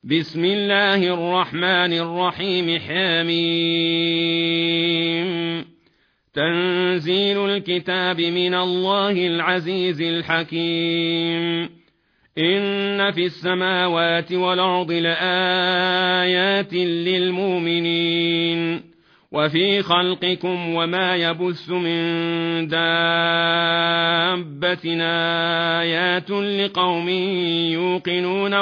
بسم الله الرحمن الرحيم. حميم. تنزيل الكتاب من الله العزيز الحكيم. إن في السماوات والأرض لآيات للمؤمنين وفي خلقكم وما يبث من دابة آيات لقوم يوقنون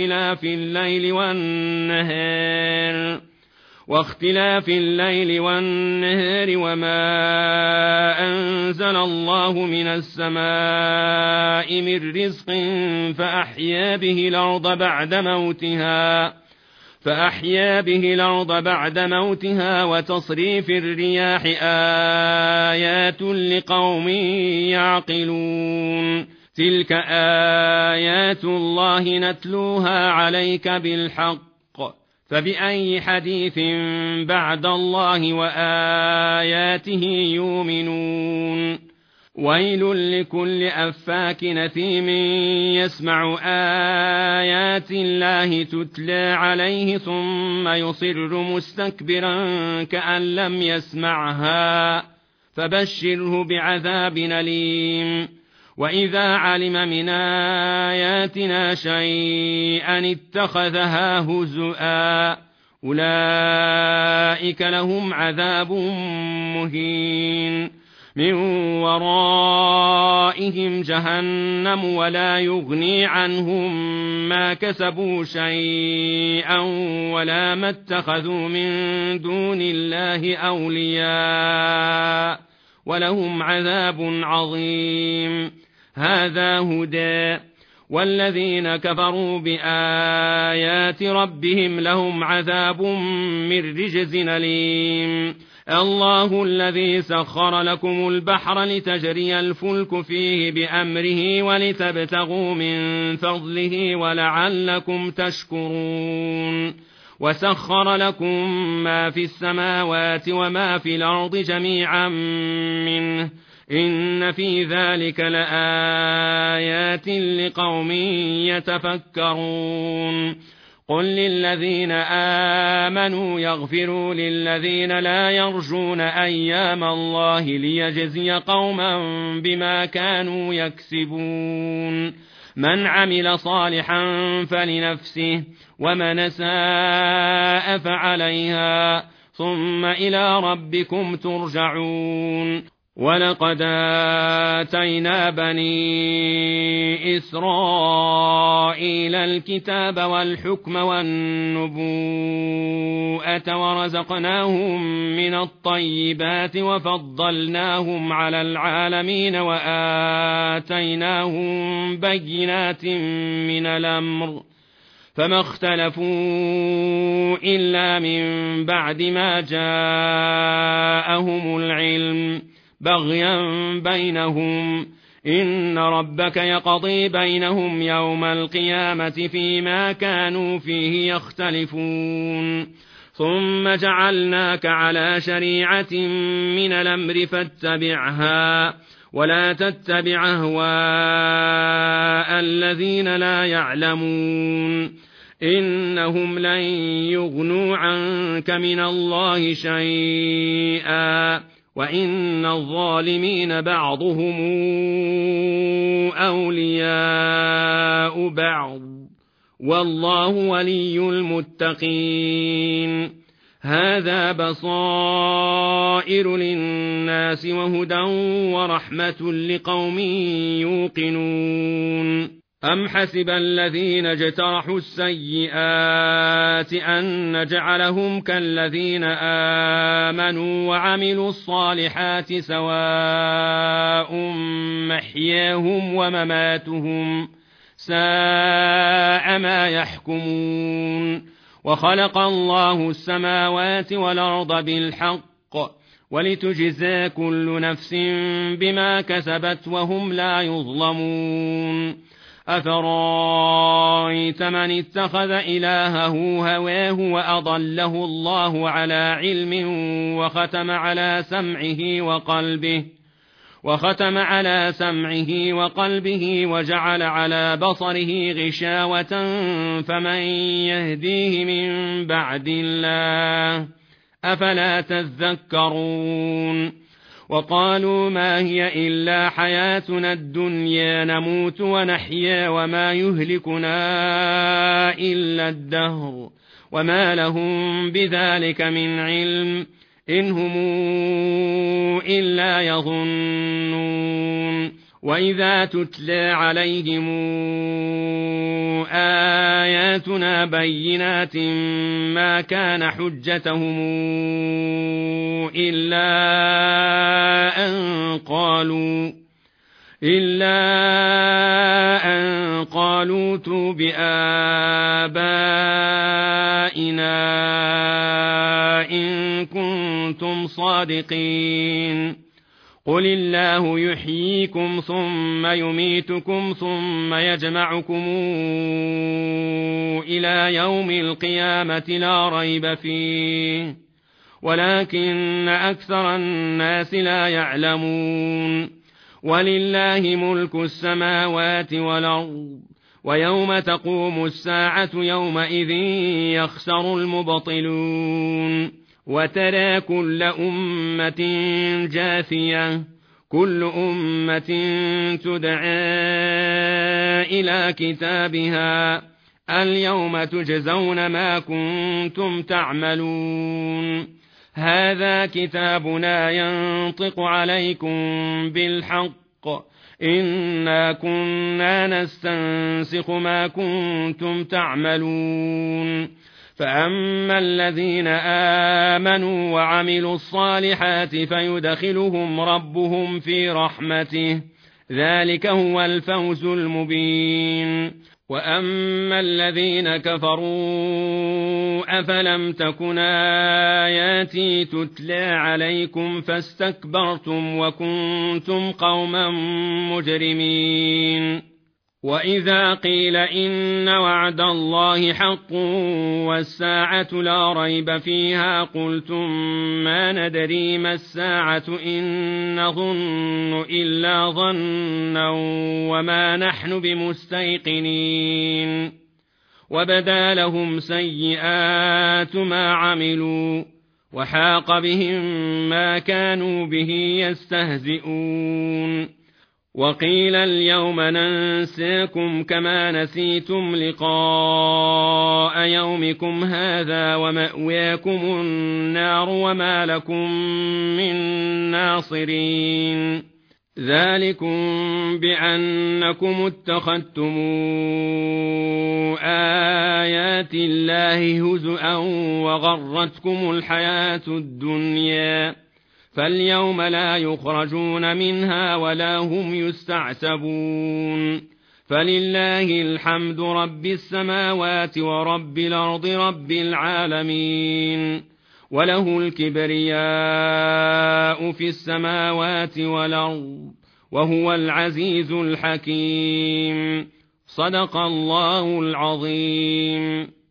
واختلاف الليل والنهار وما أنزل الله من السماء من رزق فأحيا به الأرض بعد موتها وتصريف الرياح آيات لقوم يعقلون. تلك آيات الله نتلوها عليك بالحق، فبأي حديث بعد الله وآياته يؤمنون. ويل لكل أفاك نثيم يسمع آيات الله تتلى عليه ثم يصر مستكبرا كأن لم يسمعها، فبشره بعذاب أليم. وإذا علم من آياتنا شيئا اتخذها هزؤا، أولئك لهم عذاب مهين. من ورائهم جهنم ولا يغني عنهم ما كسبوا شيئا ولا ما اتخذوا من دون الله أولياء ولهم عذاب عظيم. هذا هدى، والذين كفروا بآيات ربهم لهم عذاب من رجز أليم. الله الذي سخر لكم البحر لتجري الفلك فيه بأمره ولتبتغوا من فضله ولعلكم تشكرون. وسخر لكم ما في السماوات وما في الأرض جميعا منه، إن في ذلك لآيات لقوم يتفكرون. قل للذين آمنوا يغفروا للذين لا يرجون أيام الله ليجزي قوما بما كانوا يكسبون. من عمل صالحا فلنفسه ومن أساء فعليها، ثم إلى ربكم ترجعون. ولقد آتينا بني إسرائيل الكتاب والحكم والنبوءة ورزقناهم من الطيبات وفضلناهم على العالمين وآتيناهم بينات من الأمر، فما اختلفوا إلا من بعد ما جاءهم العلم بغيا بينهم. إن ربك يقضي بينهم يوم القيامة فيما كانوا فيه يختلفون. ثم جعلناك على شريعة من الأمر فاتبعها ولا تتبع أهواء الذين لا يعلمون، إنهم لن يغنوا عنك من الله شيئا وإن الظالمين بعضهم أولياء بعض والله ولي المتقين. هذا بصائر للناس وهدى ورحمة لقوم يوقنون. أم حسب الذين اجترحوا السيئات أن نجعلهم كالذين آمنوا وعملوا الصالحات سواء محياهم ومماتهم ساء ما يحكمون. وخلق الله السماوات والأرض بالحق ولتجزى كل نفس بما كسبت وهم لا يظلمون. أفرايت من اتخذ إلهه هواه وأضله الله على علم وختم على سمعه وختم على سمعه وقلبه وجعل على بصره غشاوة فمن يهديه من بعد الله أفلا تذكرون وقالوا ما هي إلا حياتنا الدنيا نموت ونحيا وما يهلكنا إلا الدهر وما لهم بذلك من علم إن هم إلا يظنون وإذا تتلى عليهم آياتنا بينات ما كان حجتهم إلا أن قالوا ائتوا بآبائنا إن كنتم صادقين قل الله يحييكم ثم يميتكم ثم يجمعكم إلى يوم القيامة لا ريب فيه ولكن أكثر الناس لا يعلمون ولله ملك السماوات والأرض ويوم تقوم الساعة يومئذ يخسر المبطلون وترى كل أمة جاثية كل أمة تدعى إلى كتابها اليوم تجزون ما كنتم تعملون هذا كتابنا ينطق عليكم بالحق إنا كنا نستنسخ ما كنتم تعملون فأما الذين آمنوا وعملوا الصالحات فيدخلهم ربهم في رحمته ذلك هو الفوز المبين وأما الذين كفروا أفلم تكن آياتي تتلى عليكم فاستكبرتم وكنتم قوما مجرمين وإذا قيل إن وعد الله حق والساعة لا ريب فيها قلتم ما ندري ما الساعة إن نظن إلا ظنا وما نحن بمستيقنين وبدا لهم سيئات ما عملوا وحاق بهم ما كانوا به يستهزئون وقيل اليوم ننساكم كما نسيتم لقاء يومكم هذا ومأواكم النار وما لكم من ناصرين ذلكم بأنكم اتخذتم آيات الله هزؤا وغرتكم الحياة الدنيا فاليوم لا يخرجون منها ولا هم يستعتبون فلله الحمد رب السماوات ورب الأرض رب العالمين وله الكبرياء في السماوات والأرض وهو العزيز الحكيم صدق الله العظيم.